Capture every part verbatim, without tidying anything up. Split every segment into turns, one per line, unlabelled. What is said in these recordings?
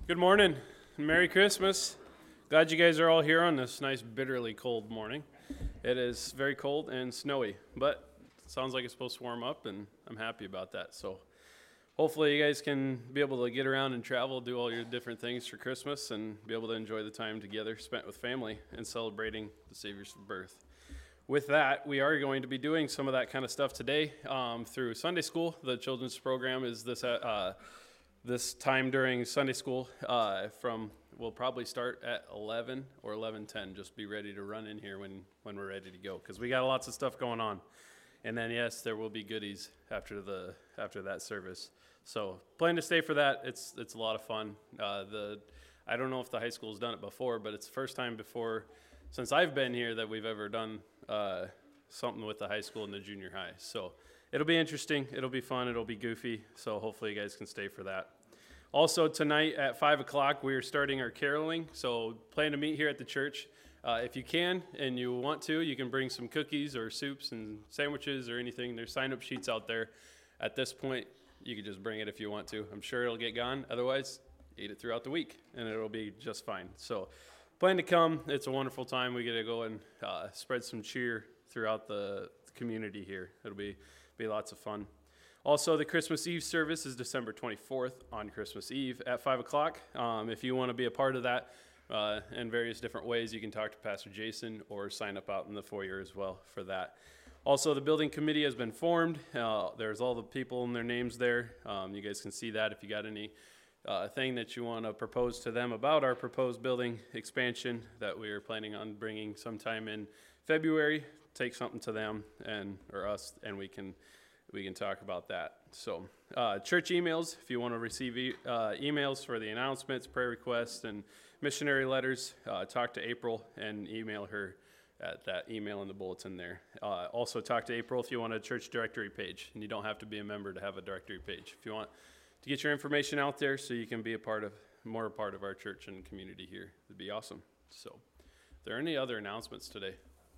Good morning. Merry Christmas. Glad you guys are all here on this nice, bitterly cold morning. It is very cold and snowy, but it sounds like it's supposed to warm up, and I'm happy about that. So hopefully you guys can be able to get around and travel, do all your different things for Christmas, and be able to enjoy the time together spent with family and celebrating the Savior's birth. With that, we are going to be doing some of that kind of stuff today um, through Sunday school. The children's program is this uh, this time during Sunday school uh, from, we'll probably start at eleven or eleven ten. Just be ready to run in here when, when we're ready to go, because we got lots of stuff going on. And then, yes, there will be goodies after the after that service. So plan to stay for that. It's it's a lot of fun. Uh, the I don't know if the high school's done it before, but it's the first time before since I've been here that we've ever done uh, something with the high school and the junior high. So it'll be interesting. It'll be fun. It'll be goofy. So hopefully you guys can stay for that. Also tonight at five o'clock, we are starting our caroling. So plan to meet here at the church. Uh, if you can and you want to, you can bring some cookies or soups and sandwiches or anything. There's sign-up sheets out there. At this point, you can just bring it if you want to. I'm sure it'll get gone. Otherwise, eat it throughout the week, and it'll be just fine. So plan to come. It's a wonderful time. We get to go and uh, spread some cheer throughout the community here. It'll be be lots of fun. Also, the Christmas Eve service is December twenty-fourth on Christmas Eve at five o'clock. Um, if you want to be a part of that uh, in various different ways, you can talk to Pastor Jason or sign up out in the foyer as well for that. Also, the building committee has been formed. Uh, there's all the people and their names there. Um, you guys can see that if you got any uh, thing that you want to propose to them about our proposed building expansion that we are planning on bringing sometime in February. Take something to them and or us, and we can we can talk about that. So uh, church emails, if you want to receive e- uh, emails for the announcements, prayer requests, and missionary letters, uh, talk to April and email her at that email in the bulletin there. Uh, also talk to April if you want a church directory page, and you don't have to be a member to have a directory page. If you want to get your information out there so you can be a part of, more a part of our church and community here, it'd be awesome. So, are there any other announcements today?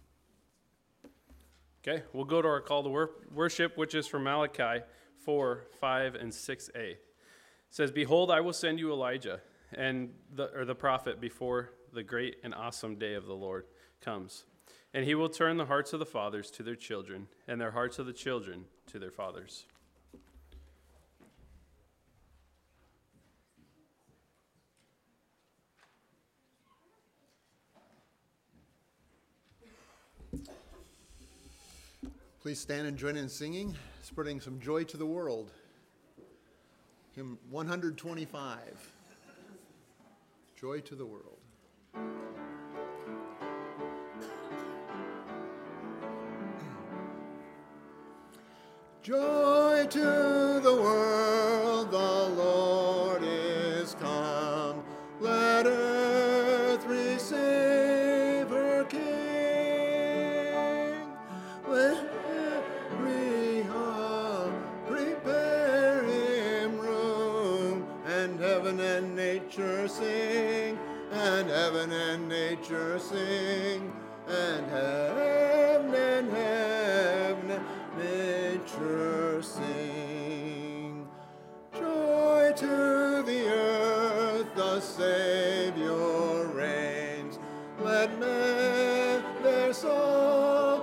Okay, we'll go to our call to wor- worship, which is from Malachi four, five, and six a. It says, "Behold, I will send you Elijah and the or the prophet before the great and awesome day of the Lord comes. And he will turn the hearts of the fathers to their children, and their hearts of the children to their fathers."
Please stand and join in singing, spreading some joy to the world. Hymn one twenty-five, Joy to the World. Joy to the world, the Lord is come. Let earth receive her King. Let every heart prepare him room, and heaven and nature sing, and heaven and nature sing, and heaven and heaven and nature sing. Joy to the earth, the Savior reigns. Let men their songs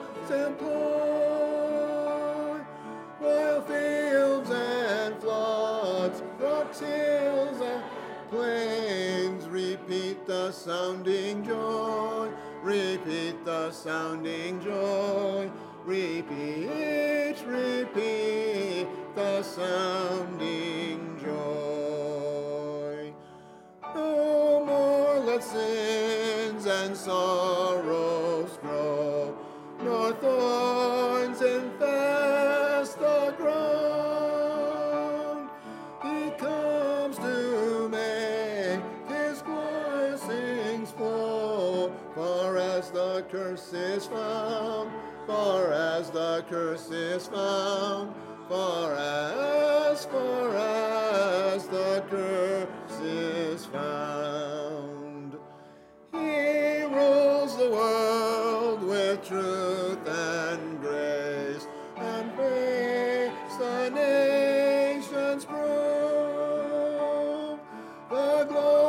employ, while fields and floods, rocks, hills, and plains repeat the sounding joy, repeat the sounding joy, repeat, repeat the sounding joy. No more let sins and sorrows grow, nor thorns infest the ground. He comes to make his blessings flow, far as the curse is found, far as the curse is found, far as, far as the curse is found. He rules the world with truth and grace, and makes the nations prove the glory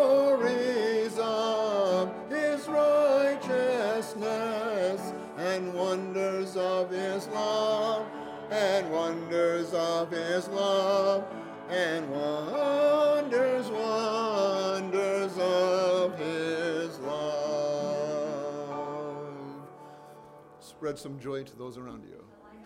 wonders of his love, and wonders, wonders of his love. Spread some joy to those around you.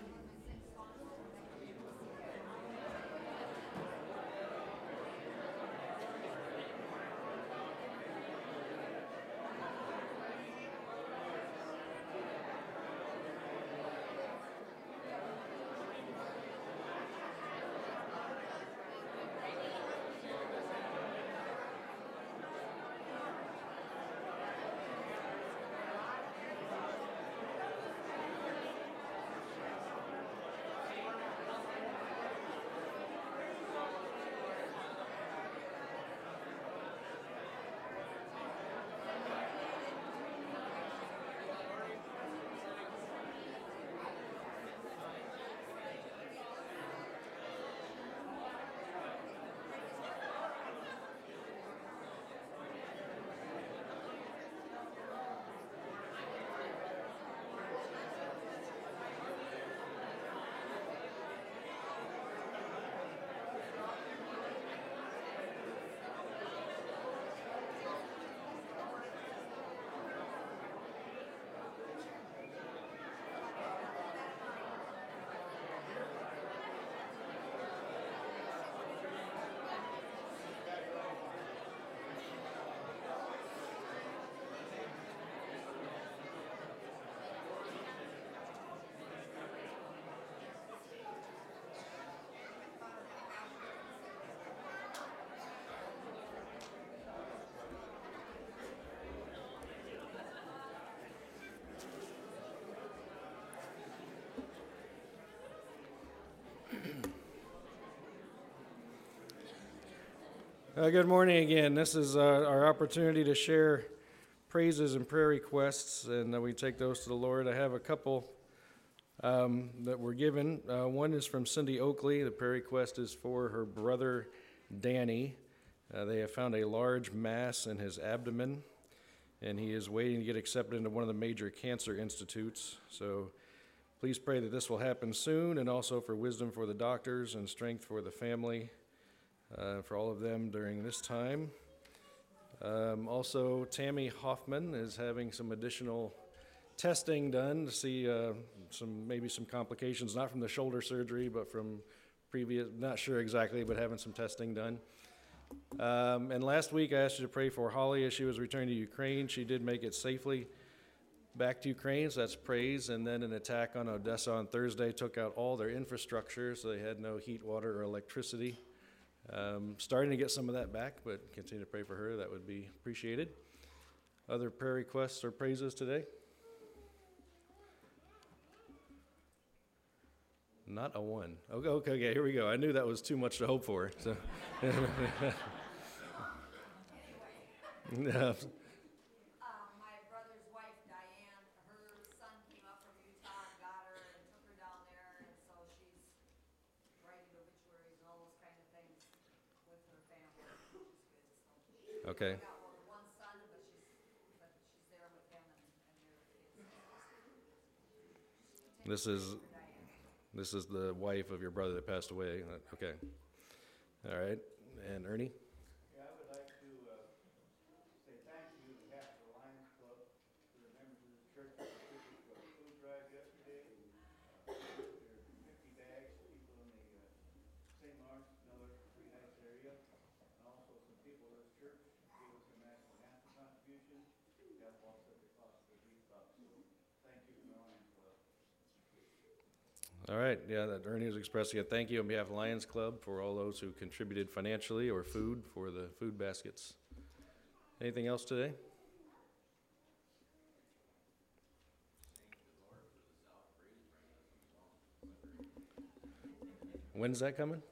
Uh, good morning again. This is uh, our opportunity to share praises and prayer requests, and uh, we take those to the Lord. I have a couple um, that were given. Uh, one is from Cindy Oakley. The prayer request is for her brother Danny. Uh, they have found a large mass in his abdomen, and he is waiting to get accepted into one of the major cancer institutes. So please pray that this will happen soon, and also for wisdom for the doctors and strength for the family. Uh, for all of them during this time. Um, also, Tammy Hoffman is having some additional testing done to see uh, some maybe some complications, not from the shoulder surgery, but from previous, not sure exactly, but having some testing done. Um, and last week I asked you to pray for Holly as she was returning to Ukraine. She did make it safely back to Ukraine, so that's praise. And then an attack on Odessa on Thursday took out all their infrastructure, so they had no heat, water, or electricity. Um, starting to get some of that back, but continue to pray for her. That would be appreciated. Other prayer requests or praises today? Not a one. Okay, okay, okay, here we go. I knew that was too much to hope for. So. No. Okay. This is this is the wife of your brother that passed away. Okay. All right. And Ernie?
Yeah, I would like to uh, say thank you on behalf of the Lions Club to the members of the church that contributed to our food drive yesterday. Uh, there are fifty bags, people in the uh, Saint Lawrence, Miller, Free Heights area, and also some people in this church gave us a national anthem contribution. That offset the cost of the beef box. So thank you to the Lions Club.
All right, yeah, that Ernie was expressing a thank you on behalf of Lions Club for all those who contributed financially or food for the food baskets. Anything else today? When's that coming?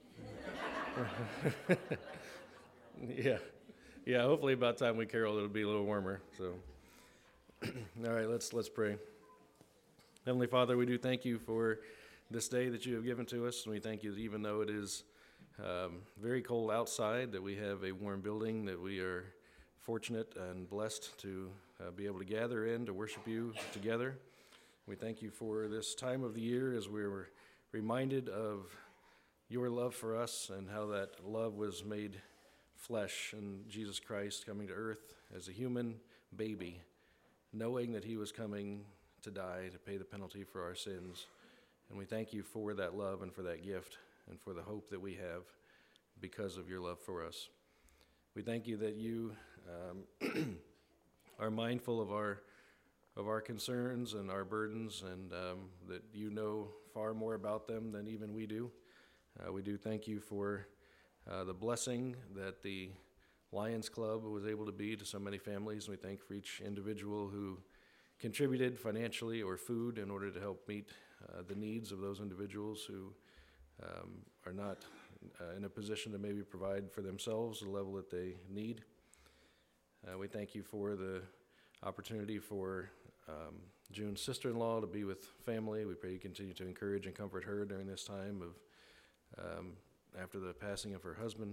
yeah, yeah. Hopefully, about the time we carol, it'll be a little warmer. So, all right, let's let's pray. Heavenly Father, we do thank you for this day that you have given to us, and we thank you that even though it is um, very cold outside, that we have a warm building, that we are fortunate and blessed to uh, be able to gather in to worship you together. We thank you for this time of the year as we're reminded of your love for us and how that love was made flesh in Jesus Christ coming to earth as a human baby, knowing that he was coming to die to pay the penalty for our sins. And we thank you for that love and for that gift and for the hope that we have because of your love for us. We thank you that you um, are mindful of our of our concerns and our burdens, and um, that you know far more about them than even we do. Uh, we do thank you for uh, the blessing that the Lions Club was able to be to so many families, and we thank for each individual who contributed financially or food in order to help meet uh, the needs of those individuals who um, are not uh, in a position to maybe provide for themselves the level that they need. Uh, we thank you for the opportunity for um, June's sister-in-law to be with family. We pray you continue to encourage and comfort her during this time of um, after the passing of her husband.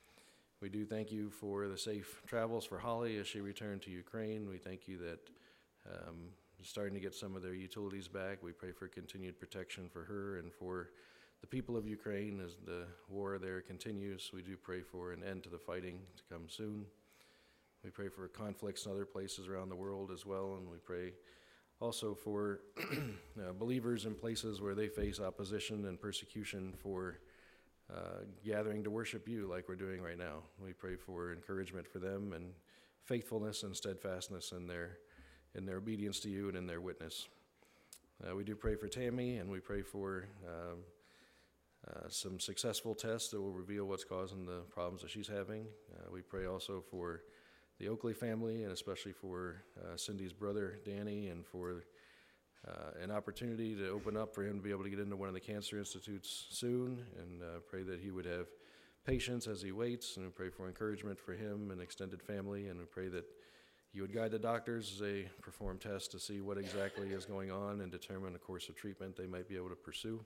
We do thank you for the safe travels for Holly as she returned to Ukraine. We thank you that um, starting to get some of their utilities back. We pray for continued protection for her and for the people of Ukraine as the war there continues. We do pray for an end to the fighting to come soon. We pray for conflicts in other places around the world as well, and we pray also for uh, believers in places where they face opposition and persecution for uh, gathering to worship you like we're doing right now. We pray for encouragement for them and faithfulness and steadfastness in their in their obedience to you and in their witness. Uh, we do pray for Tammy, and we pray for um, uh, some successful tests that will reveal what's causing the problems that she's having. Uh, we pray also for the Oakley family, and especially for uh, Cindy's brother, Danny, and for uh, an opportunity to open up for him to be able to get into one of the cancer institutes soon, and uh, pray that he would have patience as he waits, and we pray for encouragement for him and extended family, and we pray that you would guide the doctors as they perform tests to see what exactly is going on and determine a course of treatment they might be able to pursue.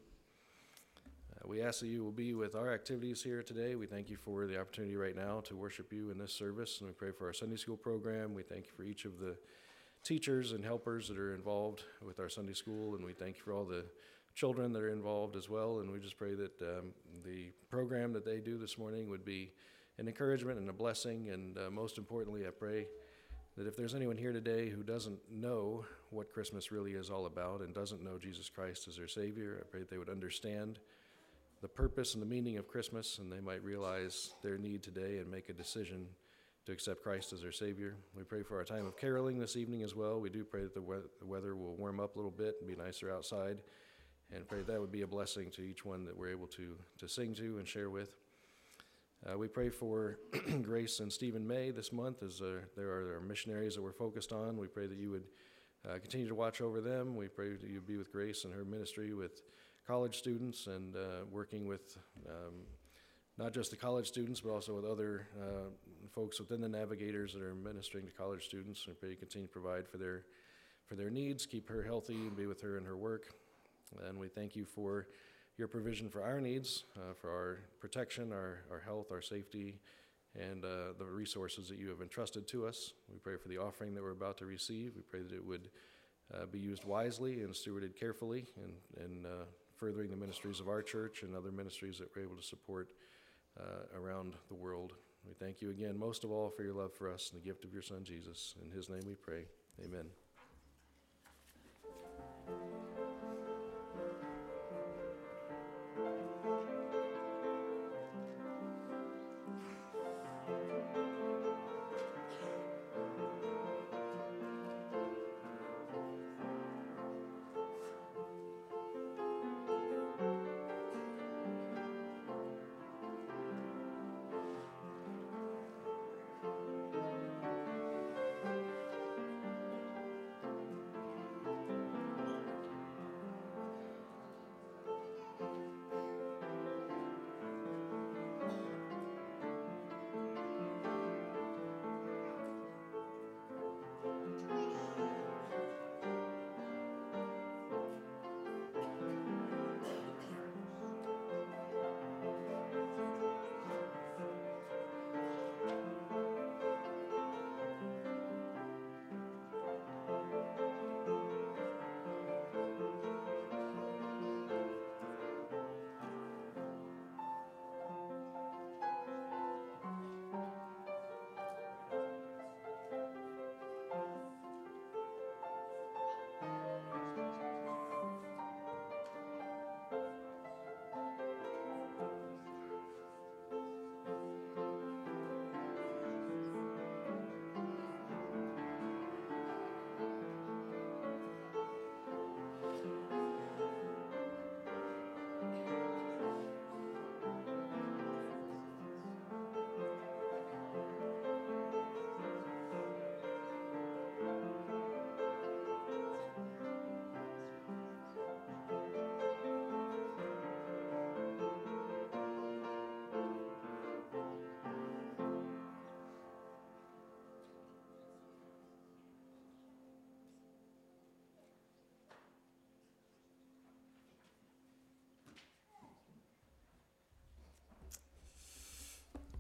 Uh, we ask that you will be with our activities here today. We thank you for the opportunity right now to worship you in this service, and we pray for our Sunday school program. We thank you for each of the teachers and helpers that are involved with our Sunday school, and we thank you for all the children that are involved as well, and we just pray that um, the program that they do this morning would be an encouragement and a blessing, and uh, most importantly, I pray that if there's anyone here today who doesn't know what Christmas really is all about and doesn't know Jesus Christ as their Savior, I pray that they would understand the purpose and the meaning of Christmas, and they might realize their need today and make a decision to accept Christ as their Savior. We pray for our time of caroling this evening as well. We do pray that the, we- the weather will warm up a little bit and be nicer outside, and pray that would be a blessing to each one that we're able to, to sing to and share with. Uh, we pray for Grace and Stephen May this month as uh, there are our missionaries that we're focused on. We pray that you would uh, continue to watch over them. We pray that you'd be with Grace and her ministry with college students and uh, working with um, not just the college students, but also with other uh, folks within the Navigators that are ministering to college students. We pray you continue to provide for their for their needs, keep her healthy, and be with her in her work. And we thank you for your provision for our needs, uh, for our protection, our, our health, our safety, and uh, the resources that you have entrusted to us. We pray for the offering that we're about to receive. We pray that it would uh, be used wisely and stewarded carefully in, in uh, furthering the ministries of our church and other ministries that we're able to support uh, around the world. We thank you again, most of all, for your love for us and the gift of your Son, Jesus. In his name we pray. Amen.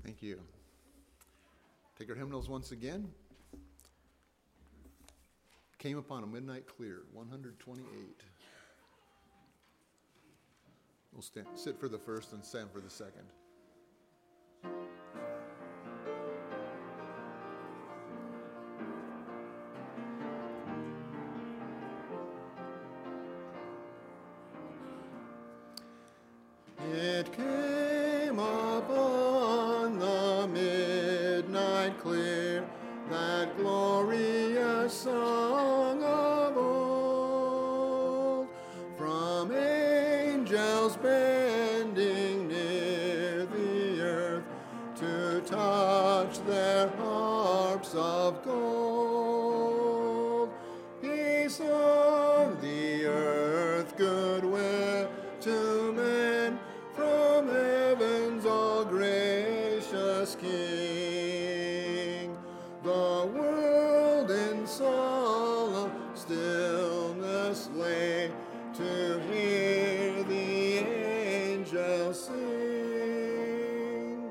Thank you. Take our hymnals once again. Came Upon a Midnight Clear, one twenty-eight. We'll stand, sit for the first and stand for the second. It came upon the midnight clear, that glorious song of old, from angels bending near the earth to touch their harps of gold. Peace on the earth, goodwill to men, from heaven's all gracious King. The world in solemn stillness lay to hear the angels sing.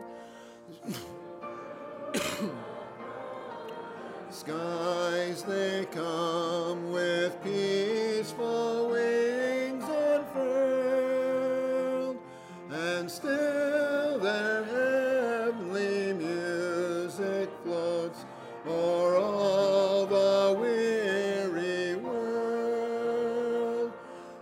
Skies they come with peaceful wings unfurled, and still their heavenly music floats o'er all the weary world.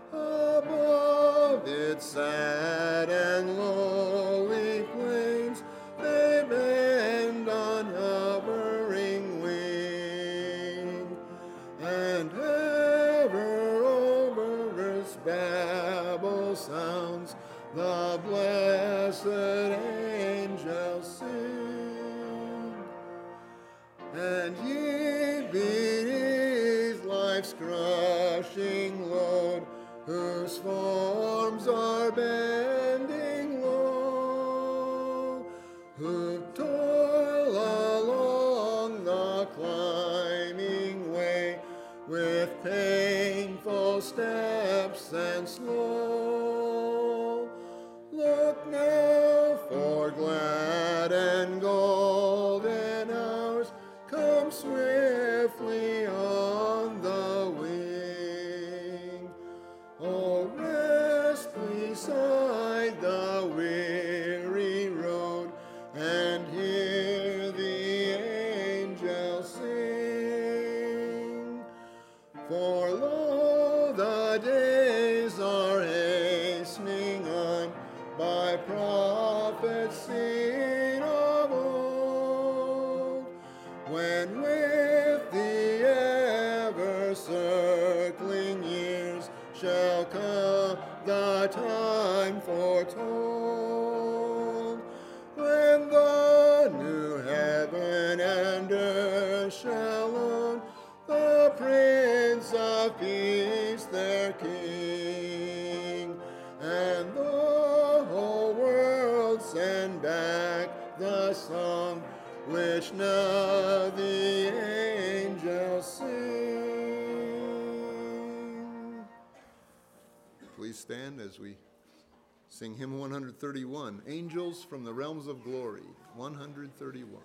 Above its sad and lowly plains, they bend on hovering wing, and ever over its babel sounds the blessed angels sing. And ye beneath life's crushing load, whose forms are bending low, who toil along the climbing way with painful steps and slow, look now, for glad and golden hours come swiftly on the wing. Oh, rest beside the weary road and hear the angels sing. For lo, the days are hastening on, by prophets seen of old, when with the ever-circling years shall come the time foretold, when the new heaven and earth shall own the Prince of Peace, their King, and the whole world send back the song which now the angels sing. Please stand as we sing hymn one thirty-one, Angels from the Realms of Glory, one thirty-one.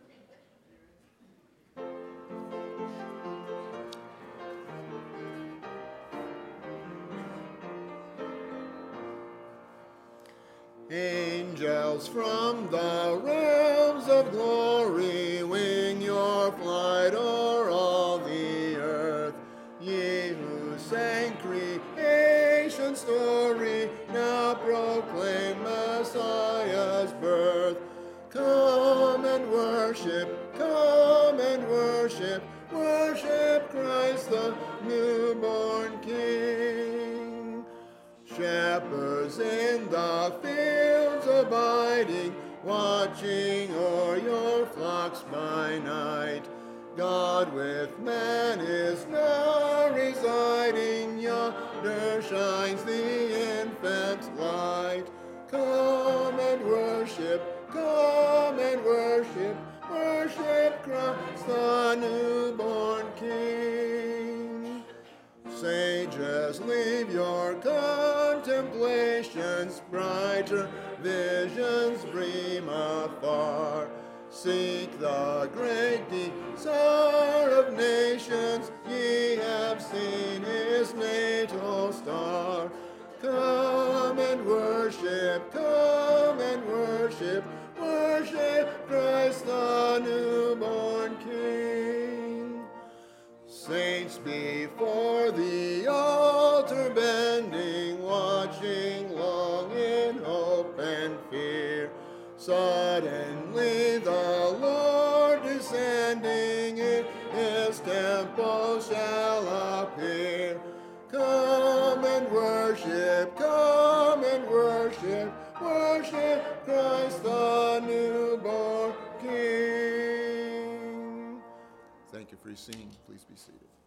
Angels from the realms of glory, wing your flight o'er all the earth. Ye who sang creation's story, now proclaim Messiah's birth. Come and worship, come and worship, worship Christ the newborn King. Shepherds in the fields abiding, watching o'er your flocks by night. God with man is now residing, yonder shines the infant's light. Come and worship, come and worship, worship Christ the newborn King. Sages, leave your contemplations, brighter visions gleam afar. Seek the great desire of nations, ye have seen his natal star. Come and worship, come and worship, worship Christ the newborn King. Saints before the altar bending, watching long in hope and fear. Suddenly the Lord descending in his temple shall appear. Come and worship, come and worship, worship Christ the newborn King. Thank you for your singing. Please be seated.